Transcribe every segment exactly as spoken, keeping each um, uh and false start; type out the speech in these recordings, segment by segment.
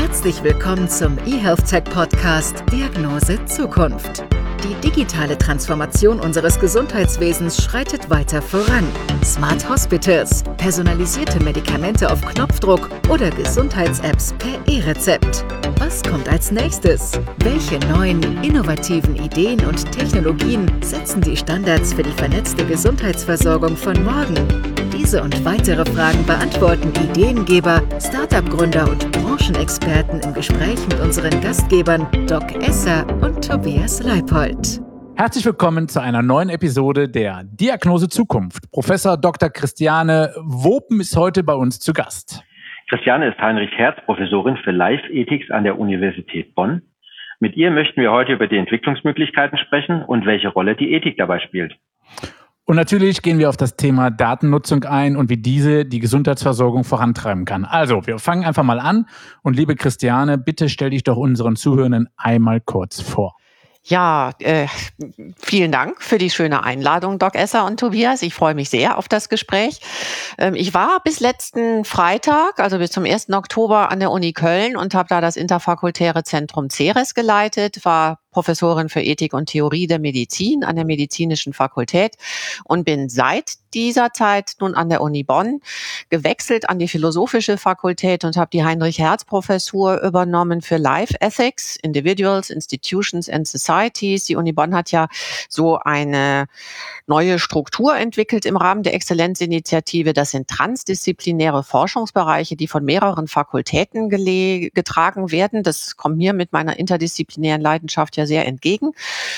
Herzlich willkommen zum eHealth-Tech-Podcast Diagnose Zukunft. Die digitale Transformation unseres Gesundheitswesens schreitet weiter voran. Smart Hospitals, personalisierte Medikamente auf Knopfdruck oder Gesundheits-Apps per E-Rezept. Was kommt als nächstes? Welche neuen, innovativen Ideen und Technologien setzen die Standards für die vernetzte Gesundheitsversorgung von morgen? Diese und weitere Fragen beantworten Ideengeber, Startup-Gründer und Branchenexperten im Gespräch mit unseren Gastgebern Doc Esser und Tobias Leipold. Herzlich willkommen zu einer neuen Episode der Diagnose Zukunft. Professor Doktor Christiane Wopen ist heute bei uns zu Gast. Christiane ist Heinrich-Hertz-Professorin für Life Ethics an der Universität Bonn. Mit ihr möchten wir heute über die Entwicklungsmöglichkeiten sprechen und welche Rolle die Ethik dabei spielt. Und natürlich gehen wir auf das Thema Datennutzung ein und wie diese die Gesundheitsversorgung vorantreiben kann. Also, wir fangen einfach mal an. Und liebe Christiane, bitte stell dich doch unseren Zuhörenden einmal kurz vor. Ja, äh, vielen Dank für die schöne Einladung, Doc Esser und Tobias. Ich freue mich sehr auf das Gespräch. Ähm, ich war bis letzten Freitag, also bis zum ersten Oktober an der Uni Köln und habe da das interfakultäre Zentrum CERES geleitet, war Professorin für Ethik und Theorie der Medizin an der Medizinischen Fakultät und bin seit dieser Zeit nun an der Uni Bonn gewechselt an die Philosophische Fakultät und habe die Heinrich-Hertz-Professur übernommen für Life Ethics, Individuals, Institutions and Societies. Die Uni Bonn hat ja so eine neue Struktur entwickelt im Rahmen der Exzellenzinitiative. Das sind transdisziplinäre Forschungsbereiche, die von mehreren Fakultäten gele- getragen werden. Das kommt mir mit meiner interdisziplinären Leidenschaft ja sehr entgegen.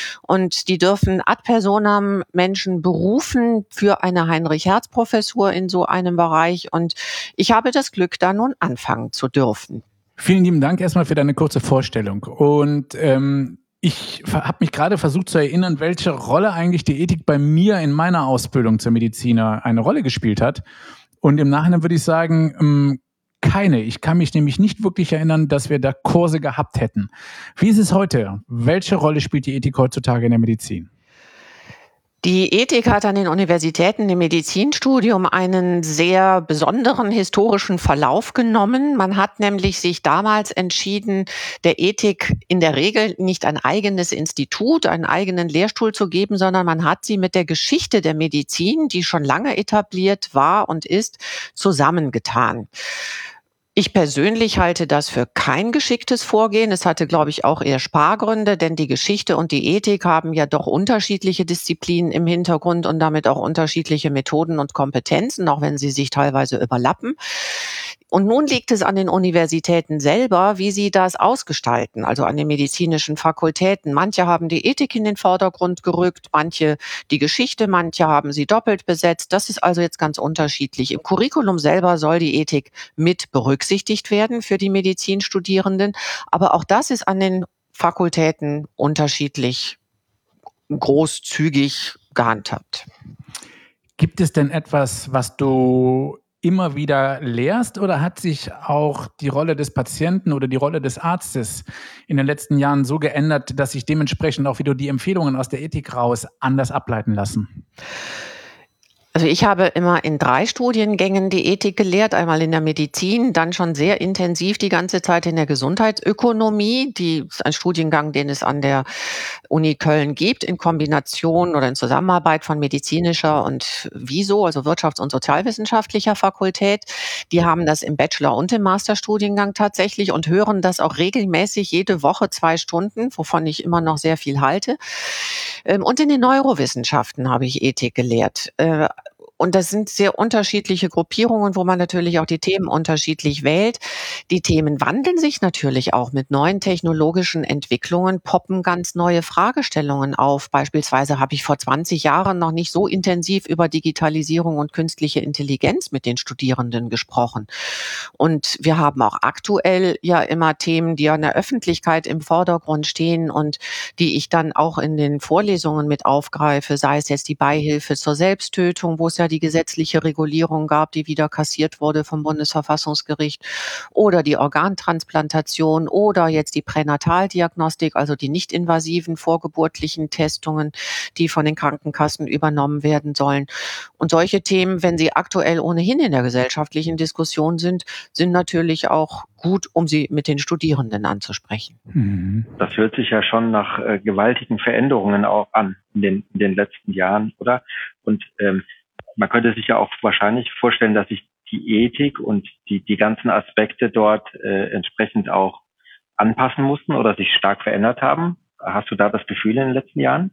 Und die dürfen ad personam Menschen berufen für eine Heinrich-Hertz-Professur in so einem Bereich. Und ich habe das Glück, da nun anfangen zu dürfen. Vielen lieben Dank erstmal für deine kurze Vorstellung. Und ähm, ich habe mich gerade versucht zu erinnern, welche Rolle eigentlich die Ethik bei mir in meiner Ausbildung zur Mediziner eine Rolle gespielt hat. Und im Nachhinein würde ich sagen, ähm, keine. Ich kann mich nämlich nicht wirklich erinnern, dass wir da Kurse gehabt hätten. Wie ist es heute? Welche Rolle spielt die Ethik heutzutage in der Medizin? Die Ethik hat an den Universitäten im Medizinstudium einen sehr besonderen historischen Verlauf genommen. Man hat nämlich sich damals entschieden, der Ethik in der Regel nicht ein eigenes Institut, einen eigenen Lehrstuhl zu geben, sondern man hat sie mit der Geschichte der Medizin, die schon lange etabliert war und ist, zusammengetan. Ich persönlich halte das für kein geschicktes Vorgehen. Es hatte, glaube ich, auch eher Spargründe, denn die Geschichte und die Ethik haben ja doch unterschiedliche Disziplinen im Hintergrund und damit auch unterschiedliche Methoden und Kompetenzen, auch wenn sie sich teilweise überlappen. Und nun liegt es an den Universitäten selber, wie sie das ausgestalten, also an den medizinischen Fakultäten. Manche haben die Ethik in den Vordergrund gerückt, manche die Geschichte, manche haben sie doppelt besetzt. Das ist also jetzt ganz unterschiedlich. Im Curriculum selber soll die Ethik mit berücksichtigt werden für die Medizinstudierenden, aber auch das ist an den Fakultäten unterschiedlich großzügig gehandhabt. Gibt es denn etwas, was du immer wieder lehrst, oder hat sich auch die Rolle des Patienten oder die Rolle des Arztes in den letzten Jahren so geändert, dass sich dementsprechend auch wieder die Empfehlungen aus der Ethik raus anders ableiten lassen? Also ich habe immer in drei Studiengängen die Ethik gelehrt, einmal in der Medizin, dann schon sehr intensiv die ganze Zeit in der Gesundheitsökonomie. Die ist ein Studiengang, den es an der Uni Köln gibt, in Kombination oder in Zusammenarbeit von medizinischer und WISO, also Wirtschafts- und Sozialwissenschaftlicher Fakultät. Die haben das im Bachelor- und im Masterstudiengang tatsächlich und hören das auch regelmäßig jede Woche zwei Stunden, wovon ich immer noch sehr viel halte. Und in den Neurowissenschaften habe ich Ethik gelehrt. Und das sind sehr unterschiedliche Gruppierungen, wo man natürlich auch die Themen unterschiedlich wählt. Die Themen wandeln sich natürlich auch. Mit neuen technologischen Entwicklungen poppen ganz neue Fragestellungen auf. Beispielsweise habe ich vor zwanzig Jahren noch nicht so intensiv über Digitalisierung und künstliche Intelligenz mit den Studierenden gesprochen. Und wir haben auch aktuell ja immer Themen, die an der Öffentlichkeit im Vordergrund stehen und die ich dann auch in den Vorlesungen mit aufgreife, sei es jetzt die Beihilfe zur Selbsttötung, wo es ja die gesetzliche Regulierung gab, die wieder kassiert wurde vom Bundesverfassungsgericht, oder die Organtransplantation oder jetzt die Pränataldiagnostik, also die nicht-invasiven vorgeburtlichen Testungen, die von den Krankenkassen übernommen werden sollen. Und solche Themen, wenn sie aktuell ohnehin in der gesellschaftlichen Diskussion sind, sind natürlich auch gut, um sie mit den Studierenden anzusprechen. Mhm. Das hört sich ja schon nach äh, gewaltigen Veränderungen auch an in den, in den letzten Jahren, oder? Und ähm, man könnte sich ja auch wahrscheinlich vorstellen, dass sich die Ethik und die, die ganzen Aspekte dort äh, entsprechend auch anpassen mussten oder sich stark verändert haben. Hast du da das Gefühl in den letzten Jahren?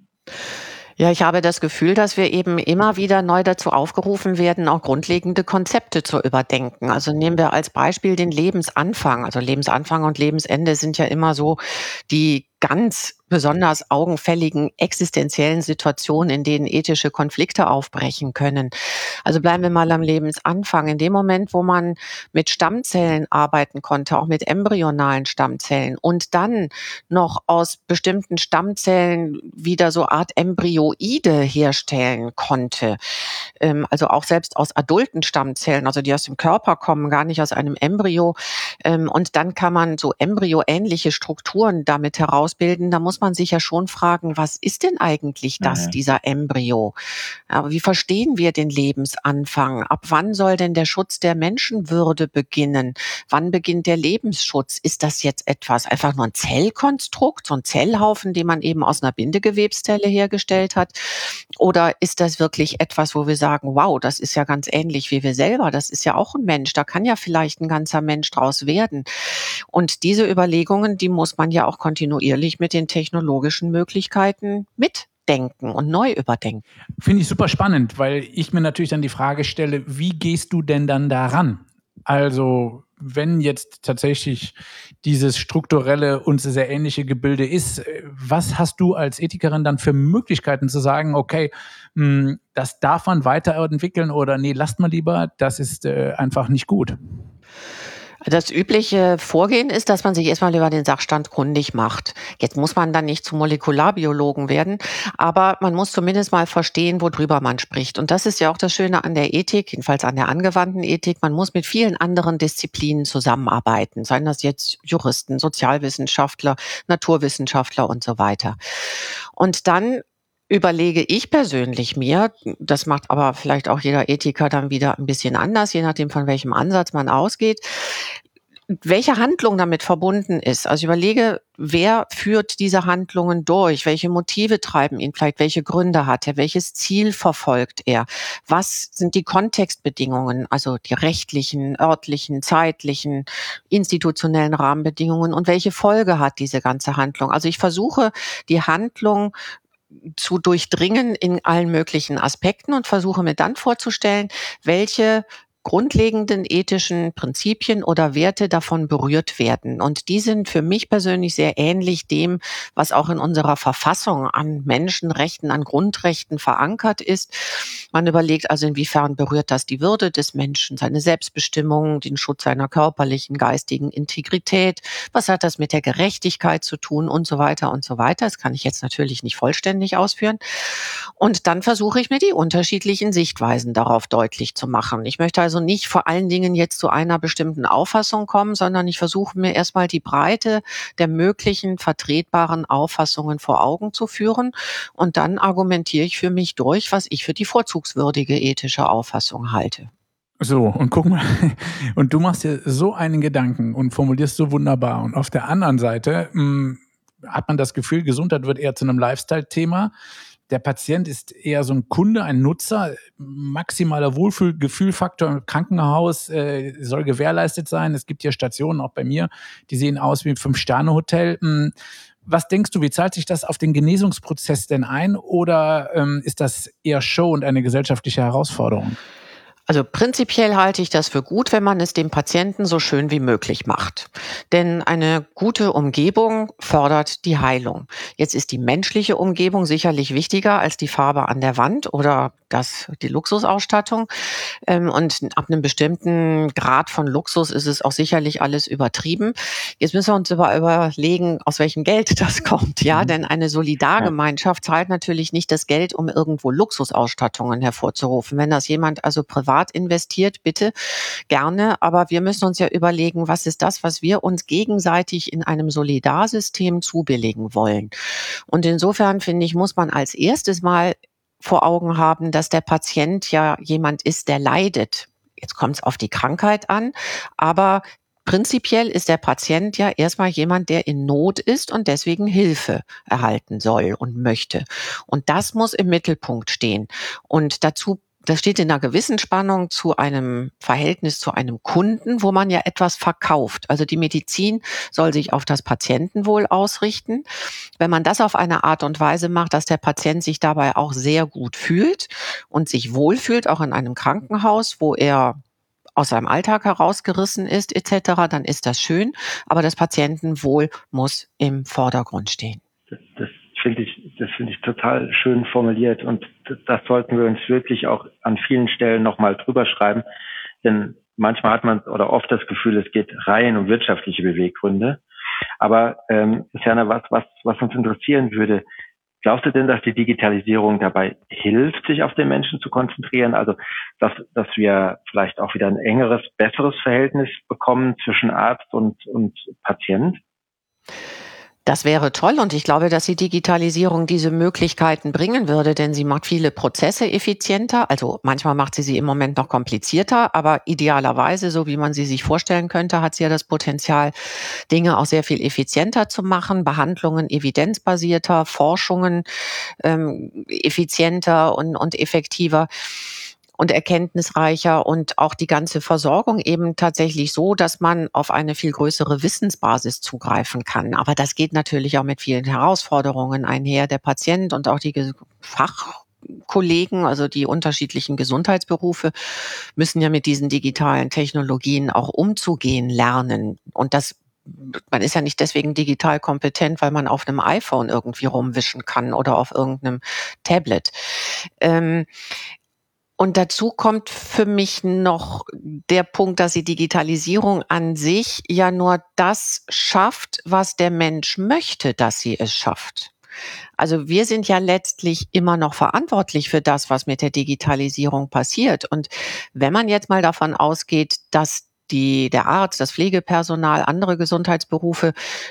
Ja, ich habe das Gefühl, dass wir eben immer wieder neu dazu aufgerufen werden, auch grundlegende Konzepte zu überdenken. Also nehmen wir als Beispiel den Lebensanfang. Also Lebensanfang und Lebensende sind ja immer so die ganz besonders augenfälligen existenziellen Situationen, in denen ethische Konflikte aufbrechen können. Also bleiben wir mal am Lebensanfang. In dem Moment, wo man mit Stammzellen arbeiten konnte, auch mit embryonalen Stammzellen und dann noch aus bestimmten Stammzellen wieder so Art Embryoide herstellen konnte, ähm, also auch selbst aus adulten Stammzellen, also die aus dem Körper kommen, gar nicht aus einem Embryo, ähm, und dann kann man so embryoähnliche Strukturen damit herausbilden, da muss man sich ja schon fragen, was ist denn eigentlich das, Mhm. dieser Embryo? Aber wie verstehen wir den Lebensanfang? Ab wann soll denn der Schutz der Menschenwürde beginnen? Wann beginnt der Lebensschutz? Ist das jetzt etwas, einfach nur ein Zellkonstrukt, so ein Zellhaufen, den man eben aus einer Bindegewebszelle hergestellt hat? Oder ist das wirklich etwas, wo wir sagen, wow, das ist ja ganz ähnlich wie wir selber, das ist ja auch ein Mensch, da kann ja vielleicht ein ganzer Mensch draus werden. Und diese Überlegungen, die muss man ja auch kontinuierlich mit den technologischen Möglichkeiten mitdenken und neu überdenken. Finde ich super spannend, weil ich mir natürlich dann die Frage stelle, wie gehst du denn dann daran? Also wenn jetzt tatsächlich dieses strukturelle und sehr ähnliche Gebilde ist, was hast du als Ethikerin dann für Möglichkeiten zu sagen, okay, mh, das darf man weiterentwickeln oder nee, lasst mal lieber, das ist äh, einfach nicht gut? Das übliche Vorgehen ist, dass man sich erstmal über den Sachstand kundig macht. Jetzt muss man dann nicht zum Molekularbiologen werden, aber man muss zumindest mal verstehen, worüber man spricht. Und das ist ja auch das Schöne an der Ethik, jedenfalls an der angewandten Ethik. Man muss mit vielen anderen Disziplinen zusammenarbeiten, seien das jetzt Juristen, Sozialwissenschaftler, Naturwissenschaftler und so weiter. Und dann überlege ich persönlich mir, das macht aber vielleicht auch jeder Ethiker dann wieder ein bisschen anders, je nachdem von welchem Ansatz man ausgeht, welche Handlung damit verbunden ist. Also ich überlege, wer führt diese Handlungen durch? Welche Motive treiben ihn vielleicht? Welche Gründe hat er? Welches Ziel verfolgt er? Was sind die Kontextbedingungen, also die rechtlichen, örtlichen, zeitlichen, institutionellen Rahmenbedingungen? Und welche Folge hat diese ganze Handlung? Also ich versuche, die Handlung zu durchdringen in allen möglichen Aspekten und versuche mir dann vorzustellen, welche grundlegenden ethischen Prinzipien oder Werte davon berührt werden. Und die sind für mich persönlich sehr ähnlich dem, was auch in unserer Verfassung an Menschenrechten, an Grundrechten verankert ist. Man überlegt also, inwiefern berührt das die Würde des Menschen, seine Selbstbestimmung, den Schutz seiner körperlichen, geistigen Integrität, was hat das mit der Gerechtigkeit zu tun und so weiter und so weiter. Das kann ich jetzt natürlich nicht vollständig ausführen. Und dann versuche ich mir die unterschiedlichen Sichtweisen darauf deutlich zu machen. Ich möchte also nicht vor allen Dingen jetzt zu einer bestimmten Auffassung kommen, sondern ich versuche mir erstmal die Breite der möglichen vertretbaren Auffassungen vor Augen zu führen und dann argumentiere ich für mich durch, was ich für die vorzugswürdige ethische Auffassung halte. So, und guck mal, und du machst dir so einen Gedanken und formulierst so wunderbar. Und auf der anderen Seite mh, hat man das Gefühl, Gesundheit wird eher zu einem Lifestyle-Thema. Der Patient ist eher so ein Kunde, ein Nutzer. Maximaler Wohlfühlgefühlfaktor im Krankenhaus äh, soll gewährleistet sein. Es gibt hier Stationen, auch bei mir, die sehen aus wie ein Fünf-Sterne-Hotel. Was denkst du, wie zahlt sich das auf den Genesungsprozess denn ein? Oder ähm, ist das eher Show und eine gesellschaftliche Herausforderung? Also prinzipiell halte ich das für gut, wenn man es dem Patienten so schön wie möglich macht. Denn eine gute Umgebung fördert die Heilung. Jetzt ist die menschliche Umgebung sicherlich wichtiger als die Farbe an der Wand oder das, die Luxusausstattung. Ähm, und ab einem bestimmten Grad von Luxus ist es auch sicherlich alles übertrieben. Jetzt müssen wir uns aber überlegen, aus welchem Geld das kommt. Ja, Mhm. denn eine Solidargemeinschaft zahlt natürlich nicht das Geld, um irgendwo Luxusausstattungen hervorzurufen. Wenn das jemand also privat investiert, bitte gerne. Aber wir müssen uns ja überlegen, was ist das, was wir uns gegenseitig in einem Solidarsystem zubilligen wollen. Und insofern finde ich, muss man als erstes mal vor Augen haben, dass der Patient ja jemand ist, der leidet. Jetzt kommt es auf die Krankheit an, aber prinzipiell ist der Patient ja erstmal jemand, der in Not ist und deswegen Hilfe erhalten soll und möchte. Und das muss im Mittelpunkt stehen. Und dazu Das steht in einer gewissen Spannung zu einem Verhältnis zu einem Kunden, wo man ja etwas verkauft. Also die Medizin soll sich auf das Patientenwohl ausrichten. Wenn man das auf eine Art und Weise macht, dass der Patient sich dabei auch sehr gut fühlt und sich wohlfühlt, auch in einem Krankenhaus, wo er aus seinem Alltag herausgerissen ist, et cetera, dann ist das schön. Aber das Patientenwohl muss im Vordergrund stehen. Das, das finde ich, das finde ich total schön formuliert, und das, das sollten wir uns wirklich auch an vielen Stellen nochmal drüber schreiben, denn manchmal hat man oder oft das Gefühl, es geht rein um wirtschaftliche Beweggründe. Aber ähm, Serna, was, was, was uns interessieren würde, glaubst du denn, dass die Digitalisierung dabei hilft, sich auf den Menschen zu konzentrieren? Also, dass, dass wir vielleicht auch wieder ein engeres, besseres Verhältnis bekommen zwischen Arzt und, und Patient? Das wäre toll und ich glaube, dass die Digitalisierung diese Möglichkeiten bringen würde, denn sie macht viele Prozesse effizienter. Also manchmal macht sie sie im Moment noch komplizierter, aber idealerweise, so wie man sie sich vorstellen könnte, hat sie ja das Potenzial, Dinge auch sehr viel effizienter zu machen, Behandlungen evidenzbasierter, Forschungen ähm, effizienter und, und effektiver und erkenntnisreicher und auch die ganze Versorgung eben tatsächlich so, dass man auf eine viel größere Wissensbasis zugreifen kann. Aber das geht natürlich auch mit vielen Herausforderungen einher. Der Patient und auch die Fachkollegen, also die unterschiedlichen Gesundheitsberufe, müssen ja mit diesen digitalen Technologien auch umzugehen lernen. Und das Man ist ja nicht deswegen digital kompetent, weil man auf einem iPhone irgendwie rumwischen kann oder auf irgendeinem Tablet. Ähm, Und dazu kommt für mich noch der Punkt, dass die Digitalisierung an sich ja nur das schafft, was der Mensch möchte, dass sie es schafft. Also wir sind ja letztlich immer noch verantwortlich für das, was mit der Digitalisierung passiert. Und wenn man jetzt mal davon ausgeht, dass die, der Arzt, das Pflegepersonal, andere Gesundheitsberufe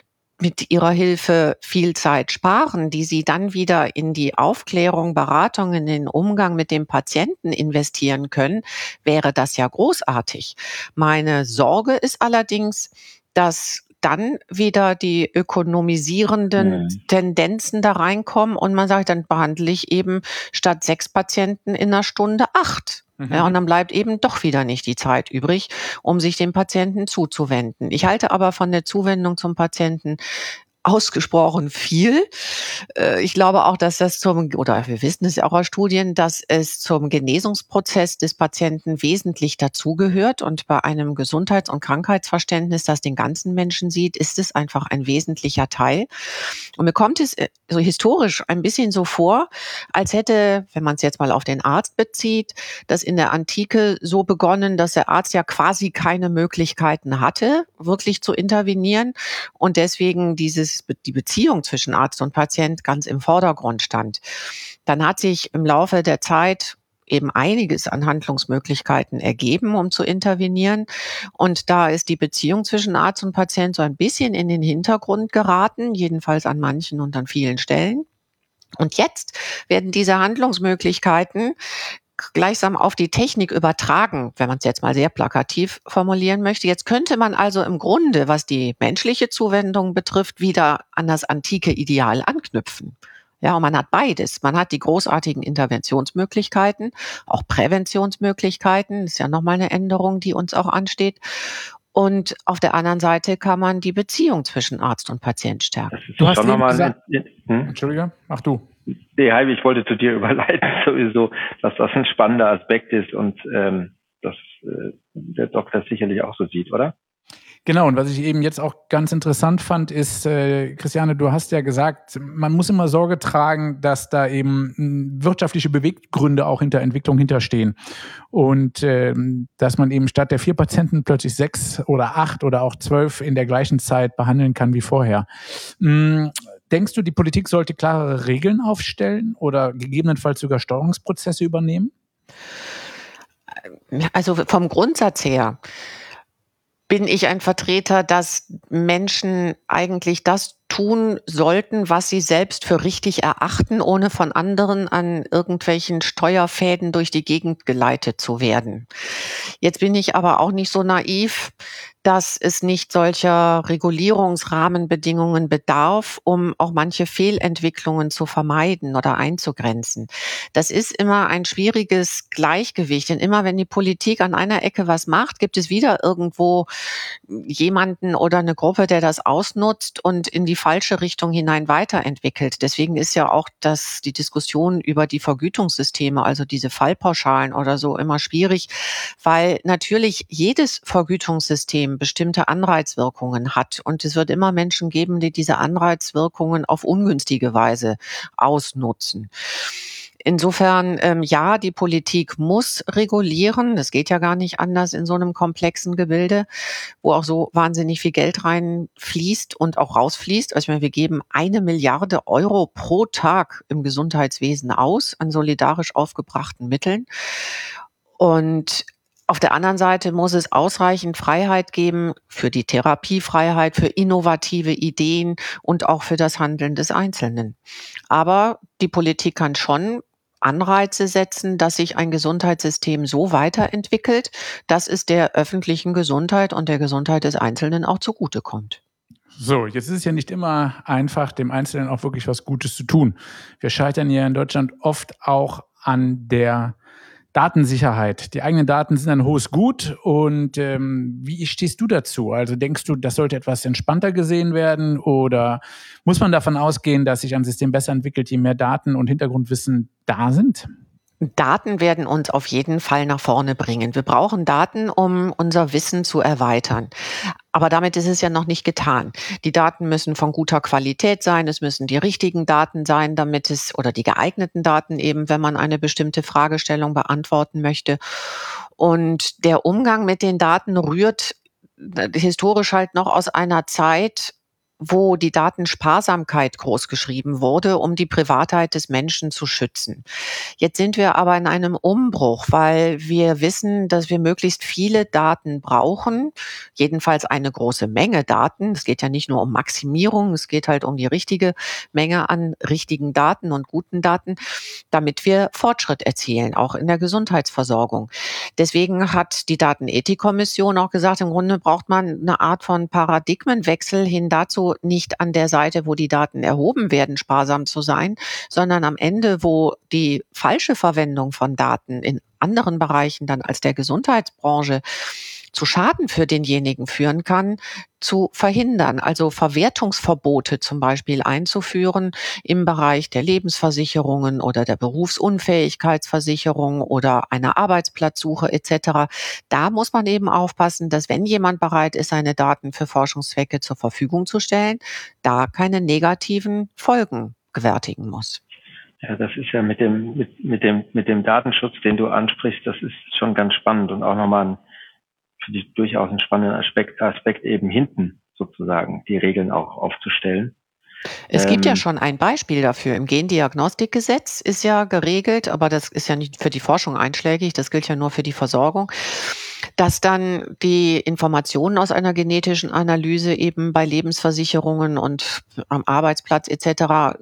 mit ihrer Hilfe viel Zeit sparen, die sie dann wieder in die Aufklärung, Beratung, in den Umgang mit dem Patienten investieren können, wäre das ja großartig. Meine Sorge ist allerdings, dass dann wieder die ökonomisierenden Mhm. Tendenzen da reinkommen und man sagt, dann behandle ich eben statt sechs Patienten in einer Stunde acht. Mhm. Ja, und dann bleibt eben doch wieder nicht die Zeit übrig, um sich dem Patienten zuzuwenden. Ich halte aber von der Zuwendung zum Patienten ausgesprochen viel. Äh, Ich glaube auch, dass das zum, oder wir wissen es ja auch aus Studien, dass es zum Genesungsprozess des Patienten wesentlich dazugehört. Und bei einem Gesundheits- und Krankheitsverständnis, das den ganzen Menschen sieht, ist es einfach ein wesentlicher Teil. Und mir kommt es äh, so historisch ein bisschen so vor, als hätte, wenn man es jetzt mal auf den Arzt bezieht, das in der Antike so begonnen, dass der Arzt ja quasi keine Möglichkeiten hatte, wirklich zu intervenieren und deswegen dieses, die Beziehung zwischen Arzt und Patient ganz im Vordergrund stand. Dann hat sich im Laufe der Zeit eben einiges an Handlungsmöglichkeiten ergeben, um zu intervenieren. Und da ist die Beziehung zwischen Arzt und Patient so ein bisschen in den Hintergrund geraten, jedenfalls an manchen und an vielen Stellen. Und jetzt werden diese Handlungsmöglichkeiten gleichsam auf die Technik übertragen, wenn man es jetzt mal sehr plakativ formulieren möchte. Jetzt könnte man also im Grunde, was die menschliche Zuwendung betrifft, wieder an das antike Ideal anknüpfen. Ja, und man hat beides. Man hat die großartigen Interventionsmöglichkeiten, auch Präventionsmöglichkeiten. Das ist ja nochmal eine Änderung, die uns auch ansteht. Und auf der anderen Seite kann man die Beziehung zwischen Arzt und Patient stärken. Das ist Du hast schon eben nochmal gesagt- ein, hm? Entschuldige, ach du. Nee, Heidi, ich wollte zu dir überleiten sowieso, dass das ein spannender Aspekt ist und ähm, dass äh, der Doktor sicherlich auch so sieht, oder? Genau, und was ich eben jetzt auch ganz interessant fand, ist, äh, Christiane, du hast ja gesagt, man muss immer Sorge tragen, dass da eben mh, wirtschaftliche Beweggründe auch hinter Entwicklung hinterstehen. Und ähm, dass man eben statt der vier Patienten plötzlich sechs oder acht oder auch zwölf in der gleichen Zeit behandeln kann wie vorher. Mh, denkst du, die Politik sollte klarere Regeln aufstellen oder gegebenenfalls sogar Steuerungsprozesse übernehmen? Also vom Grundsatz her bin ich ein Vertreter, dass Menschen eigentlich das tun sollten, was sie selbst für richtig erachten, ohne von anderen an irgendwelchen Steuerfäden durch die Gegend geleitet zu werden. Jetzt bin ich aber auch nicht so naiv, dass es nicht solcher Regulierungsrahmenbedingungen bedarf, um auch manche Fehlentwicklungen zu vermeiden oder einzugrenzen. Das ist immer ein schwieriges Gleichgewicht, denn immer wenn die Politik an einer Ecke was macht, gibt es wieder irgendwo jemanden oder eine Gruppe, der das ausnutzt und in die falsche Richtung hinein weiterentwickelt. Deswegen ist ja auch das, die Diskussion über die Vergütungssysteme, also diese Fallpauschalen oder so, immer schwierig, weil natürlich jedes Vergütungssystem bestimmte Anreizwirkungen hat und es wird immer Menschen geben, die diese Anreizwirkungen auf ungünstige Weise ausnutzen. Insofern, ähm, ja, die Politik muss regulieren. Das geht ja gar nicht anders in so einem komplexen Gebilde, wo auch so wahnsinnig viel Geld reinfließt und auch rausfließt. Also ich meine, wir geben eine Milliarde Euro pro Tag im Gesundheitswesen aus an solidarisch aufgebrachten Mitteln. Und auf der anderen Seite muss es ausreichend Freiheit geben für die Therapiefreiheit, für innovative Ideen und auch für das Handeln des Einzelnen. Aber die Politik kann schon Anreize setzen, dass sich ein Gesundheitssystem so weiterentwickelt, dass es der öffentlichen Gesundheit und der Gesundheit des Einzelnen auch zugutekommt. So, jetzt ist es ja nicht immer einfach, dem Einzelnen auch wirklich was Gutes zu tun. Wir scheitern ja in Deutschland oft auch an der Datensicherheit. Die eigenen Daten sind ein hohes Gut. Und ähm, wie stehst du dazu? Also denkst du, das sollte etwas entspannter gesehen werden? Oder muss man davon ausgehen, dass sich ein System besser entwickelt, je mehr Daten und Hintergrundwissen da sind? Daten werden uns auf jeden Fall nach vorne bringen. Wir brauchen Daten, um unser Wissen zu erweitern. Aber damit ist es ja noch nicht getan. Die Daten müssen von guter Qualität sein. Es müssen die richtigen Daten sein, damit es, oder die geeigneten Daten eben, wenn man eine bestimmte Fragestellung beantworten möchte. Und der Umgang mit den Daten rührt historisch halt noch aus einer Zeit, wo die Datensparsamkeit großgeschrieben wurde, um die Privatheit des Menschen zu schützen. Jetzt sind wir aber in einem Umbruch, weil wir wissen, dass wir möglichst viele Daten brauchen, jedenfalls eine große Menge Daten. Es geht ja nicht nur um Maximierung, es geht halt um die richtige Menge an richtigen Daten und guten Daten, damit wir Fortschritt erzielen, auch in der Gesundheitsversorgung. Deswegen hat die Datenethikkommission auch gesagt, im Grunde braucht man eine Art von Paradigmenwechsel hin dazu, nicht an der Seite, wo die Daten erhoben werden, sparsam zu sein, sondern am Ende, wo die falsche Verwendung von Daten in anderen Bereichen dann als der Gesundheitsbranche zu Schaden für denjenigen führen kann, zu verhindern. Also Verwertungsverbote zum Beispiel einzuführen im Bereich der Lebensversicherungen oder der Berufsunfähigkeitsversicherung oder einer Arbeitsplatzsuche et cetera. Da muss man eben aufpassen, dass wenn jemand bereit ist, seine Daten für Forschungszwecke zur Verfügung zu stellen, da keine negativen Folgen gewärtigen muss. Ja, das ist ja mit dem, mit, mit dem, mit dem Datenschutz, den du ansprichst, das ist schon ganz spannend und auch nochmal ein, für dich durchaus einen spannenden Aspekt, Aspekt eben hinten sozusagen die Regeln auch aufzustellen. Es ähm, gibt ja Ähm, schon ein Beispiel dafür. Im Gendiagnostikgesetz ist ja geregelt, aber das ist ja nicht für die Forschung einschlägig, das gilt ja nur für die Versorgung, dass dann die Informationen aus einer genetischen Analyse eben bei Lebensversicherungen und am Arbeitsplatz et cetera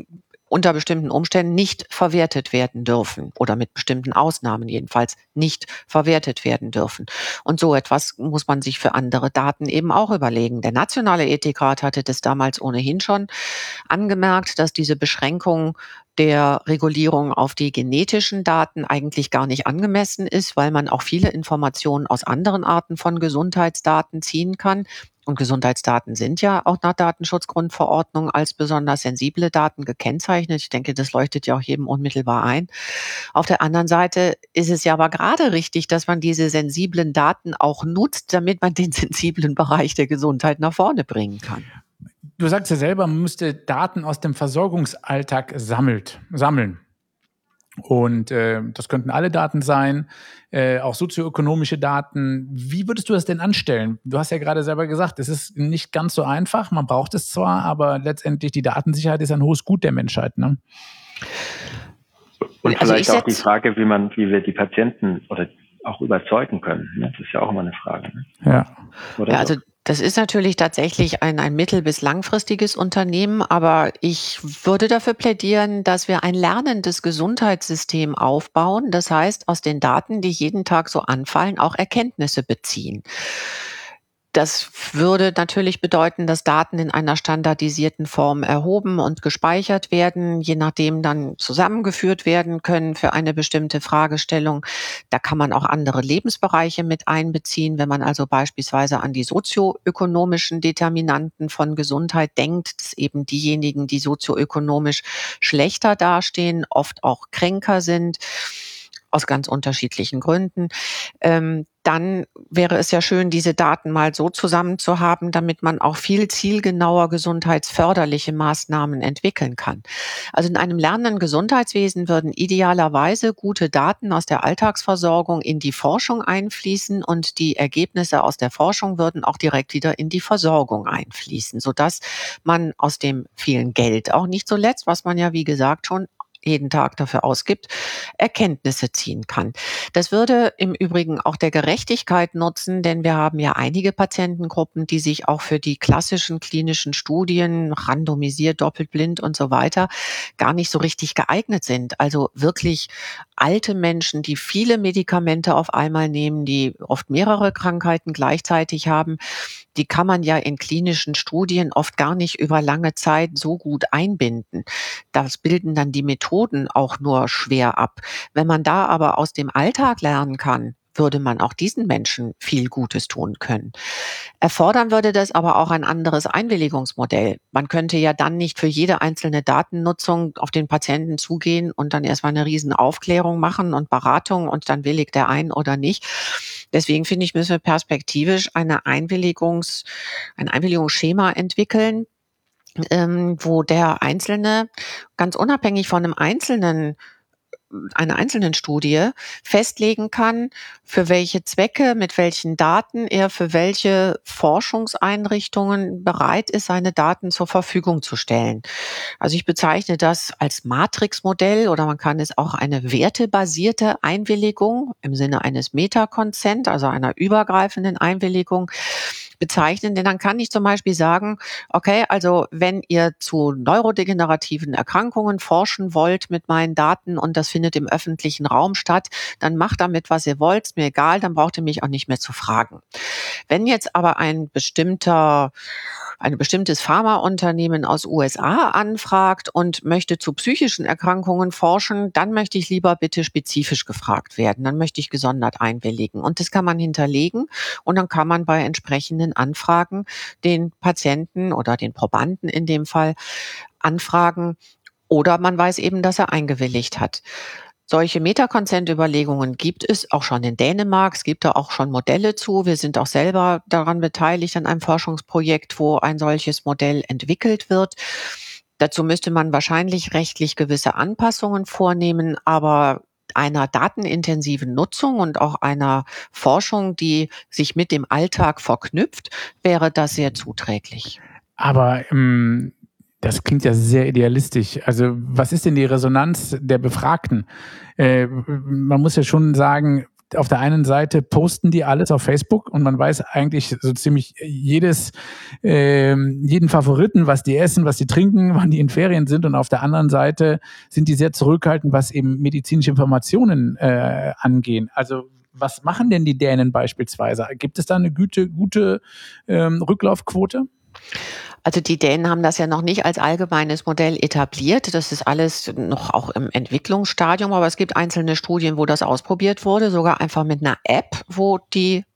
unter bestimmten Umständen nicht verwertet werden dürfen oder mit bestimmten Ausnahmen jedenfalls nicht verwertet werden dürfen. Und so etwas muss man sich für andere Daten eben auch überlegen. Der Nationale Ethikrat hatte das damals ohnehin schon angemerkt, dass diese Beschränkung der Regulierung auf die genetischen Daten eigentlich gar nicht angemessen ist, weil man auch viele Informationen aus anderen Arten von Gesundheitsdaten ziehen kann, Und Gesundheitsdaten sind ja auch nach Datenschutzgrundverordnung als besonders sensible Daten gekennzeichnet. Ich denke, das leuchtet ja auch jedem unmittelbar ein. Auf der anderen Seite ist es ja aber gerade richtig, dass man diese sensiblen Daten auch nutzt, damit man den sensiblen Bereich der Gesundheit nach vorne bringen kann. Du sagst ja selber, man müsste Daten aus dem Versorgungsalltag sammelt, sammeln. Und äh, das könnten alle Daten sein, äh, auch sozioökonomische Daten. Wie würdest du das denn anstellen? Du hast ja gerade selber gesagt, es ist nicht ganz so einfach. Man braucht es zwar, aber letztendlich die Datensicherheit ist ein hohes Gut der Menschheit, ne? Und Also vielleicht ich auch die setz- Frage, wie man, wie wir die Patienten oder auch überzeugen können. Ne? Das ist ja auch immer eine Frage. Ne? Ja. Oder Ja, also so. das ist natürlich tatsächlich ein, ein mittel- bis langfristiges Unternehmen, aber ich würde dafür plädieren, dass wir ein lernendes Gesundheitssystem aufbauen. Das heißt, aus den Daten, die jeden Tag so anfallen, auch Erkenntnisse beziehen. Das würde natürlich bedeuten, dass Daten in einer standardisierten Form erhoben und gespeichert werden, je nachdem dann zusammengeführt werden können für eine bestimmte Fragestellung. Da kann man auch andere Lebensbereiche mit einbeziehen, wenn man also beispielsweise an die sozioökonomischen Determinanten von Gesundheit denkt, dass eben diejenigen, die sozioökonomisch schlechter dastehen, oft auch kränker sind, aus ganz unterschiedlichen Gründen. Ähm, dann wäre es ja schön, diese Daten mal so zusammen zu haben, damit man auch viel zielgenauer gesundheitsförderliche Maßnahmen entwickeln kann. Also in einem lernenden Gesundheitswesen würden idealerweise gute Daten aus der Alltagsversorgung in die Forschung einfließen und die Ergebnisse aus der Forschung würden auch direkt wieder in die Versorgung einfließen, sodass man aus dem vielen Geld auch nicht zuletzt, was man ja wie gesagt schon jeden Tag dafür ausgibt, Erkenntnisse ziehen kann. Das würde im Übrigen auch der Gerechtigkeit nutzen, denn wir haben ja einige Patientengruppen, die sich auch für die klassischen klinischen Studien, randomisiert, doppeltblind und so weiter, gar nicht so richtig geeignet sind. Also wirklich alte Menschen, die viele Medikamente auf einmal nehmen, die oft mehrere Krankheiten gleichzeitig haben, die kann man ja in klinischen Studien oft gar nicht über lange Zeit so gut einbinden. Das bilden dann die Methoden auch nur schwer ab. Wenn man da aber aus dem Alltag lernen kann, würde man auch diesen Menschen viel Gutes tun können. Erfordern würde das aber auch ein anderes Einwilligungsmodell. Man könnte ja dann nicht für jede einzelne Datennutzung auf den Patienten zugehen und dann erstmal eine riesen Aufklärung machen und Beratung und dann willigt er ein oder nicht. Deswegen finde ich, müssen wir perspektivisch eine Einwilligungs, ein Einwilligungsschema entwickeln, ähm, wo der Einzelne ganz unabhängig von einem einzelnen einer einzelnen Studie festlegen kann, für welche Zwecke, mit welchen Daten er für welche Forschungseinrichtungen bereit ist, seine Daten zur Verfügung zu stellen. Also ich bezeichne das als Matrixmodell oder man kann es auch eine wertebasierte Einwilligung im Sinne eines Meta-Consent, also einer übergreifenden Einwilligung bezeichnen, denn dann kann ich zum Beispiel sagen, okay, also wenn ihr zu neurodegenerativen Erkrankungen forschen wollt mit meinen Daten und das findet im öffentlichen Raum statt, dann macht damit, was ihr wollt, ist mir egal, dann braucht ihr mich auch nicht mehr zu fragen. Wenn jetzt aber ein bestimmter ein bestimmtes Pharmaunternehmen aus U S A anfragt und möchte zu psychischen Erkrankungen forschen, dann möchte ich lieber bitte spezifisch gefragt werden. Dann möchte ich gesondert einwilligen. Und das kann man hinterlegen und dann kann man bei entsprechenden Anfragen den Patienten oder den Probanden in dem Fall anfragen oder man weiß eben, dass er eingewilligt hat. Solche Meta-Consent-Überlegungen gibt es auch schon in Dänemark. Es gibt da auch schon Modelle zu. Wir sind auch selber daran beteiligt an einem Forschungsprojekt, wo ein solches Modell entwickelt wird. Dazu müsste man wahrscheinlich rechtlich gewisse Anpassungen vornehmen, aber einer datenintensiven Nutzung und auch einer Forschung, die sich mit dem Alltag verknüpft, wäre das sehr zuträglich. Aber ähm das klingt ja sehr idealistisch. Also was ist denn die Resonanz der Befragten? Äh, man muss ja schon sagen, auf der einen Seite posten die alles auf Facebook und man weiß eigentlich so ziemlich jedes, äh, jeden Favoriten, was die essen, was die trinken, wann die in Ferien sind. Und auf der anderen Seite sind die sehr zurückhaltend, was eben medizinische Informationen äh, angehen. Also was machen denn die Dänen beispielsweise? Gibt es da eine gute, gute ähm, Rücklaufquote? Also die Dänen haben das ja noch nicht als allgemeines Modell etabliert. Das ist alles noch auch im Entwicklungsstadium, aber es gibt einzelne Studien, wo das ausprobiert wurde, sogar einfach mit einer App, wo die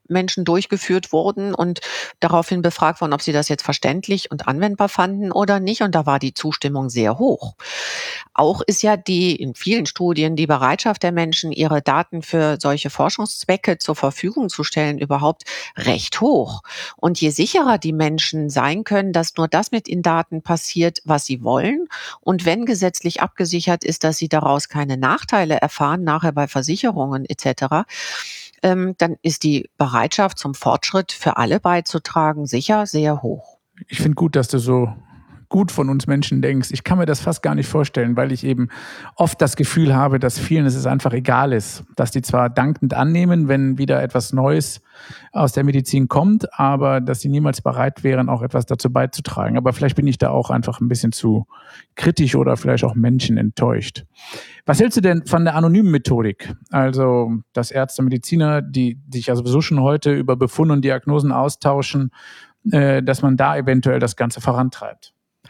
Menschen durchgeführt wurden und daraufhin befragt wurden, ob sie das jetzt verständlich und anwendbar fanden oder nicht. Und da war die Zustimmung sehr hoch. Auch ist ja die in vielen Studien die Bereitschaft der Menschen, ihre Daten für solche Forschungszwecke zur Verfügung zu stellen, überhaupt recht hoch. Und je sicherer die Menschen sein können, dass nur das mit den Daten passiert, was sie wollen, und wenn gesetzlich abgesichert ist, dass sie daraus keine Nachteile erfahren, nachher bei Versicherungen et cetera, ähm, dann ist die Bereitschaft zum Fortschritt für alle beizutragen sicher sehr hoch. Ich finde gut, dass du so gut von uns Menschen denkst. Ich kann mir das fast gar nicht vorstellen, weil ich eben oft das Gefühl habe, dass vielen es einfach egal ist, dass die zwar dankend annehmen, wenn wieder etwas Neues aus der Medizin kommt, aber dass sie niemals bereit wären, auch etwas dazu beizutragen. Aber vielleicht bin ich da auch einfach ein bisschen zu kritisch oder vielleicht auch Menschen enttäuscht. Was hältst du denn von der anonymen Methodik? Also, dass Ärzte und Mediziner, die sich ja sowieso schon heute über Befunde und Diagnosen austauschen, äh, dass man da eventuell das Ganze vorantreibt.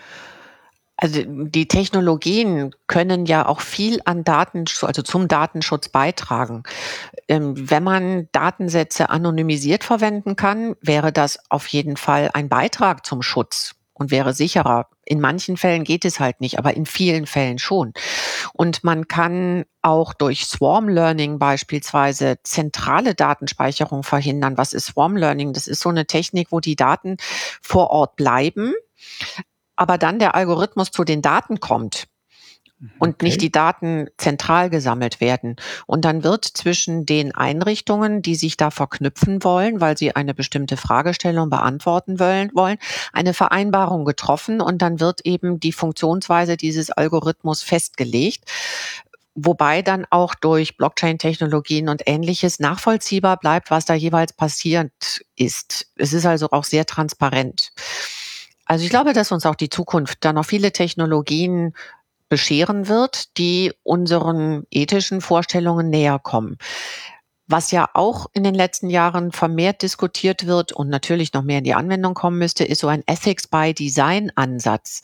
Also die Technologien können ja auch viel an Datenschutz, also zum Datenschutz beitragen. Ähm, wenn man Datensätze anonymisiert verwenden kann, wäre das auf jeden Fall ein Beitrag zum Schutz und wäre sicherer. In manchen Fällen geht es halt nicht, aber in vielen Fällen schon. Und man kann auch durch Swarm Learning beispielsweise zentrale Datenspeicherung verhindern. Was ist Swarm Learning? Das ist so eine Technik, wo die Daten vor Ort bleiben, aber dann der Algorithmus zu den Daten kommt und Okay. nicht die Daten zentral gesammelt werden. Und dann wird zwischen den Einrichtungen, die sich da verknüpfen wollen, weil sie eine bestimmte Fragestellung beantworten wollen, wollen, eine Vereinbarung getroffen und dann wird eben die Funktionsweise dieses Algorithmus festgelegt. Wobei dann auch durch Blockchain-Technologien und Ähnliches nachvollziehbar bleibt, was da jeweils passiert ist. Es ist also auch sehr transparent. Also ich glaube, dass uns auch die Zukunft da noch viele Technologien bescheren wird, die unseren ethischen Vorstellungen näher kommen. Was ja auch in den letzten Jahren vermehrt diskutiert wird und natürlich noch mehr in die Anwendung kommen müsste, ist so ein Ethics by Design Ansatz.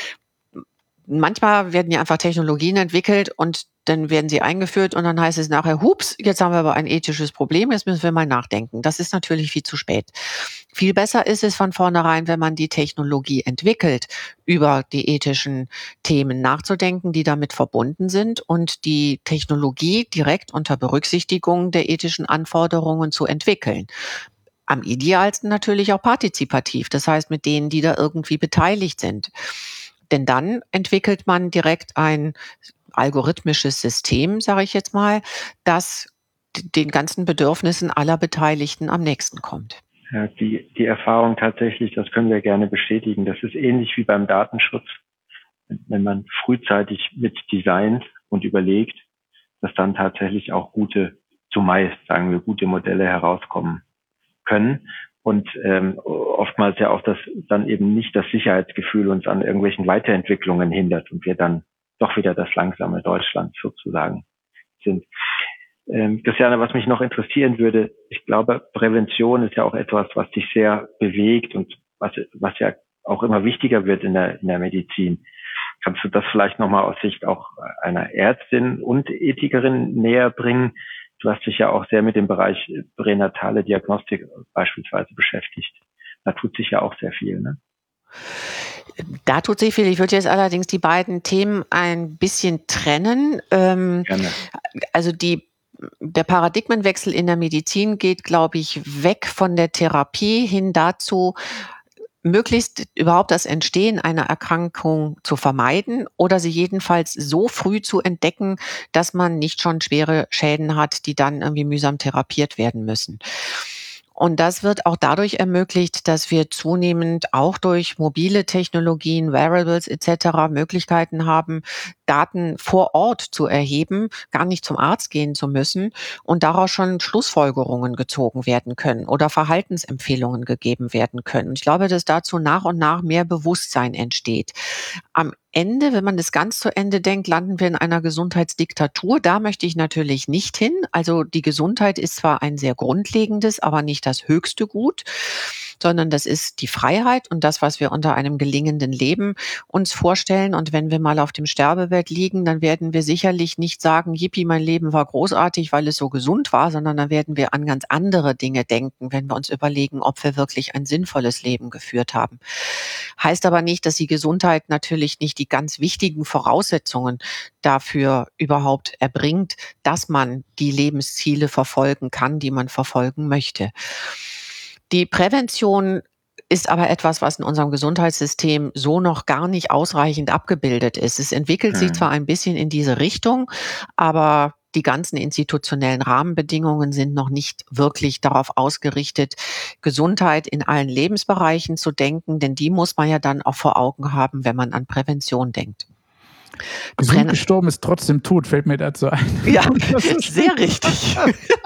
Manchmal werden ja einfach Technologien entwickelt und dann werden sie eingeführt und dann heißt es nachher, hups, jetzt haben wir aber ein ethisches Problem, jetzt müssen wir mal nachdenken. Das ist natürlich viel zu spät. Viel besser ist es von vornherein, wenn man die Technologie entwickelt, über die ethischen Themen nachzudenken, die damit verbunden sind und die Technologie direkt unter Berücksichtigung der ethischen Anforderungen zu entwickeln. Am idealsten natürlich auch partizipativ, das heißt mit denen, die da irgendwie beteiligt sind. Denn dann entwickelt man direkt ein algorithmisches System, sage ich jetzt mal, das den ganzen Bedürfnissen aller Beteiligten am nächsten kommt. Ja, die, die Erfahrung tatsächlich, das können wir gerne bestätigen. Das ist ähnlich wie beim Datenschutz. Wenn man frühzeitig mit designt und überlegt, dass dann tatsächlich auch gute, zumeist sagen wir, gute Modelle herauskommen können. Und ähm, oftmals ja auch, dass dann eben nicht das Sicherheitsgefühl uns an irgendwelchen Weiterentwicklungen hindert und wir dann doch wieder das langsame Deutschland sozusagen sind. Ähm, Christiane, was mich noch interessieren würde, ich glaube, Prävention ist ja auch etwas, was dich sehr bewegt und was, was ja auch immer wichtiger wird in der, in der Medizin. Kannst du das vielleicht nochmal aus Sicht auch einer Ärztin und Ethikerin näher bringen? Du hast dich ja auch sehr mit dem Bereich pränatale Diagnostik beispielsweise beschäftigt. Da tut sich ja auch sehr viel, ne? Da tut sich viel. Ich würde jetzt allerdings die beiden Themen ein bisschen trennen. Ähm, Gerne. Also die Der Paradigmenwechsel in der Medizin geht, glaube ich, weg von der Therapie hin dazu, möglichst überhaupt das Entstehen einer Erkrankung zu vermeiden oder sie jedenfalls so früh zu entdecken, dass man nicht schon schwere Schäden hat, die dann irgendwie mühsam therapiert werden müssen. Und das wird auch dadurch ermöglicht, dass wir zunehmend auch durch mobile Technologien, Wearables et cetera Möglichkeiten haben, Daten vor Ort zu erheben, gar nicht zum Arzt gehen zu müssen und daraus schon Schlussfolgerungen gezogen werden können oder Verhaltensempfehlungen gegeben werden können. Ich glaube, dass dazu nach und nach mehr Bewusstsein entsteht. Am Ende, wenn man das ganz zu Ende denkt, landen wir in einer Gesundheitsdiktatur. Da möchte ich natürlich nicht hin. Also die Gesundheit ist zwar ein sehr grundlegendes, aber nicht das höchste Gut. sondern das ist die Freiheit und das, was wir unter einem gelingenden Leben uns vorstellen. Und wenn wir mal auf dem Sterbebett liegen, dann werden wir sicherlich nicht sagen, yippie, mein Leben war großartig, weil es so gesund war, sondern dann werden wir an ganz andere Dinge denken, wenn wir uns überlegen, ob wir wirklich ein sinnvolles Leben geführt haben. Heißt aber nicht, dass die Gesundheit natürlich nicht die ganz wichtigen Voraussetzungen dafür überhaupt erbringt, dass man die Lebensziele verfolgen kann, die man verfolgen möchte. Die Prävention ist aber etwas, was in unserem Gesundheitssystem so noch gar nicht ausreichend abgebildet ist. Es entwickelt sich zwar ein bisschen in diese Richtung, aber die ganzen institutionellen Rahmenbedingungen sind noch nicht wirklich darauf ausgerichtet, Gesundheit in allen Lebensbereichen zu denken, denn die muss man ja dann auch vor Augen haben, wenn man an Prävention denkt. Gesund Brenn- gestorben ist trotzdem tot, fällt mir dazu ein. Ja, sehr richtig.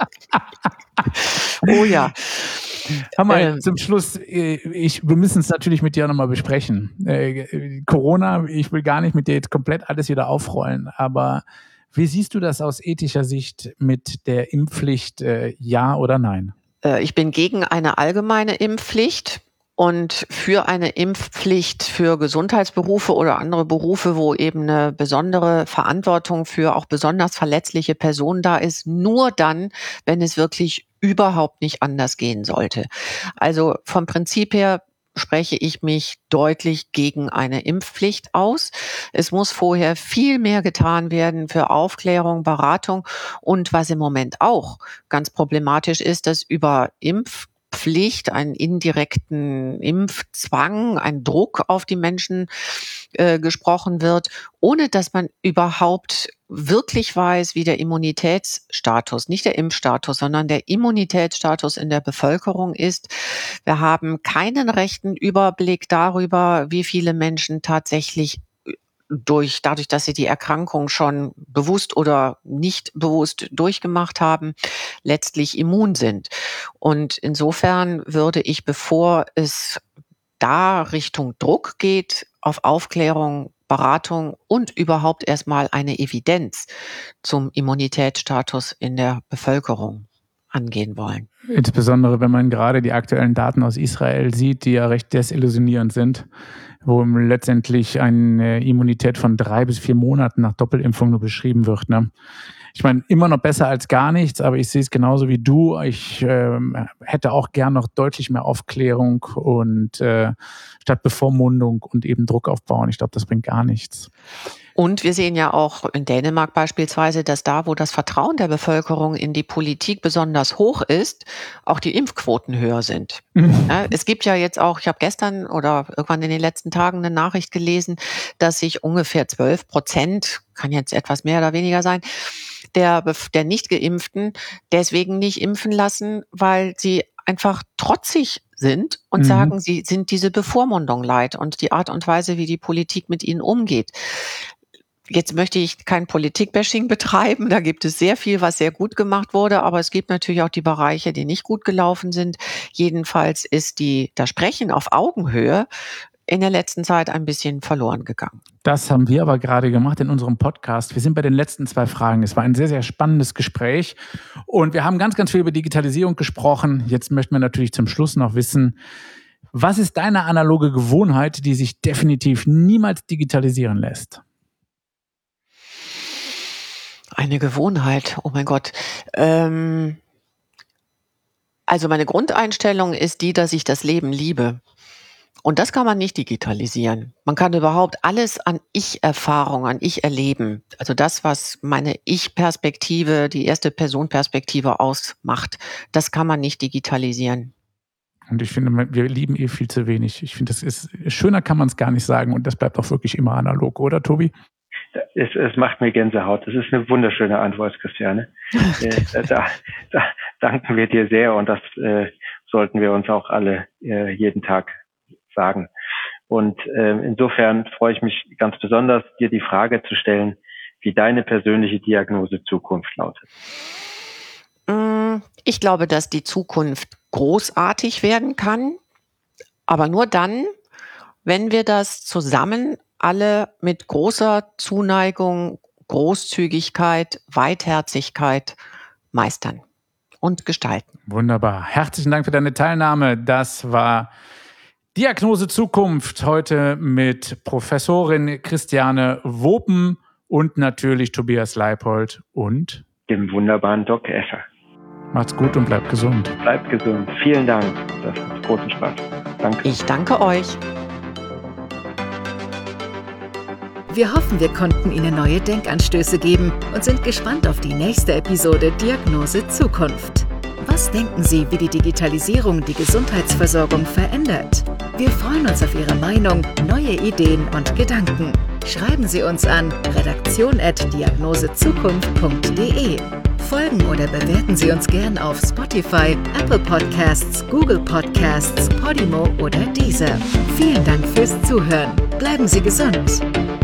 Oh ja. Hammer, Ähm. zum Schluss, äh, ich, wir müssen es natürlich mit dir nochmal besprechen. Äh, Corona, ich will gar nicht mit dir jetzt komplett alles wieder aufrollen, aber wie siehst du das aus ethischer Sicht mit der Impfpflicht, äh, ja oder nein? Äh, Ich bin gegen eine allgemeine Impfpflicht und für eine Impfpflicht für Gesundheitsberufe oder andere Berufe, wo eben eine besondere Verantwortung für auch besonders verletzliche Personen da ist, nur dann, wenn es wirklich überhaupt nicht anders gehen sollte. Also vom Prinzip her spreche ich mich deutlich gegen eine Impfpflicht aus. Es muss vorher viel mehr getan werden für Aufklärung, Beratung und was im Moment auch ganz problematisch ist, dass über Impfpflicht, einen indirekten Impfzwang, einen Druck auf die Menschen äh, gesprochen wird, ohne dass man überhaupt wirklich weiß, wie der Immunitätsstatus, nicht der Impfstatus, sondern der Immunitätsstatus in der Bevölkerung ist. Wir haben keinen rechten Überblick darüber, wie viele Menschen tatsächlich durch, dadurch, dass sie die Erkrankung schon bewusst oder nicht bewusst durchgemacht haben, letztlich immun sind. Und insofern würde ich, bevor es da Richtung Druck geht, auf Aufklärung, Beratung und überhaupt erstmal eine Evidenz zum Immunitätsstatus in der Bevölkerung angehen wollen. Insbesondere, wenn man gerade die aktuellen Daten aus Israel sieht, die ja recht desillusionierend sind, wo letztendlich eine Immunität von drei bis vier Monaten nach Doppelimpfung nur beschrieben wird. Ne? Ich meine, immer noch besser als gar nichts, aber ich sehe es genauso wie du. Ich ähm, hätte auch gern noch deutlich mehr Aufklärung und äh, statt Bevormundung und eben Druck aufbauen. Ich glaube, das bringt gar nichts. Und wir sehen ja auch in Dänemark beispielsweise, dass da, wo das Vertrauen der Bevölkerung in die Politik besonders hoch ist, auch die Impfquoten höher sind. Mhm. Ja, es gibt ja jetzt auch, ich habe gestern oder irgendwann in den letzten Tagen eine Nachricht gelesen, dass sich ungefähr zwölf Prozent, kann jetzt etwas mehr oder weniger sein, der, der Nicht-Geimpften deswegen nicht impfen lassen, weil sie einfach trotzig sind und mhm. sagen, sie sind diese Bevormundung leid und die Art und Weise, wie die Politik mit ihnen umgeht. Jetzt möchte ich kein Politikbashing betreiben. Da gibt es sehr viel, was sehr gut gemacht wurde. Aber es gibt natürlich auch die Bereiche, die nicht gut gelaufen sind. Jedenfalls ist die, das Sprechen auf Augenhöhe in der letzten Zeit ein bisschen verloren gegangen. Das haben wir aber gerade gemacht in unserem Podcast. Wir sind bei den letzten zwei Fragen. Es war ein sehr, sehr spannendes Gespräch. Und wir haben ganz, ganz viel über Digitalisierung gesprochen. Jetzt möchten wir natürlich zum Schluss noch wissen, was ist deine analoge Gewohnheit, die sich definitiv niemals digitalisieren lässt? Eine Gewohnheit, oh mein Gott. Ähm, also meine Grundeinstellung ist die, dass ich das Leben liebe. Und das kann man nicht digitalisieren. Man kann überhaupt alles an Ich-Erfahrung, an Ich-Erleben, also das, was meine Ich-Perspektive, die erste Person-Perspektive ausmacht, das kann man nicht digitalisieren. Und ich finde, wir lieben eh viel zu wenig. Ich finde, das ist, schöner kann man es gar nicht sagen und das bleibt auch wirklich immer analog, oder Tobi? Es, es macht mir Gänsehaut. Das ist eine wunderschöne Antwort, Christiane. äh, da, da danken wir dir sehr und das äh, sollten wir uns auch alle äh, jeden Tag sagen. Und äh, insofern freue ich mich ganz besonders, dir die Frage zu stellen, wie deine persönliche Diagnose Zukunft lautet. Ich glaube, dass die Zukunft großartig werden kann, aber nur dann, wenn wir das zusammen alle mit großer Zuneigung, Großzügigkeit, Weitherzigkeit meistern. und gestalten. Wunderbar. Herzlichen Dank für deine Teilnahme. Das war Diagnose Zukunft heute mit Professorin Christiane Wopen und natürlich Tobias Leipold und dem wunderbaren Doc Escher. Macht's gut und bleibt gesund. Bleibt gesund. Vielen Dank. Das hat großen Spaß. Danke. Ich danke euch. Wir hoffen, wir konnten Ihnen neue Denkanstöße geben und sind gespannt auf die nächste Episode Diagnose Zukunft. Was denken Sie, wie die Digitalisierung die Gesundheitsversorgung verändert? Wir freuen uns auf Ihre Meinung, neue Ideen und Gedanken. Schreiben Sie uns an redaktion at diagnosezukunft punkt de. Folgen oder bewerten Sie uns gern auf Spotify, Apple Podcasts, Google Podcasts, Podimo oder Deezer. Vielen Dank fürs Zuhören. Bleiben Sie gesund.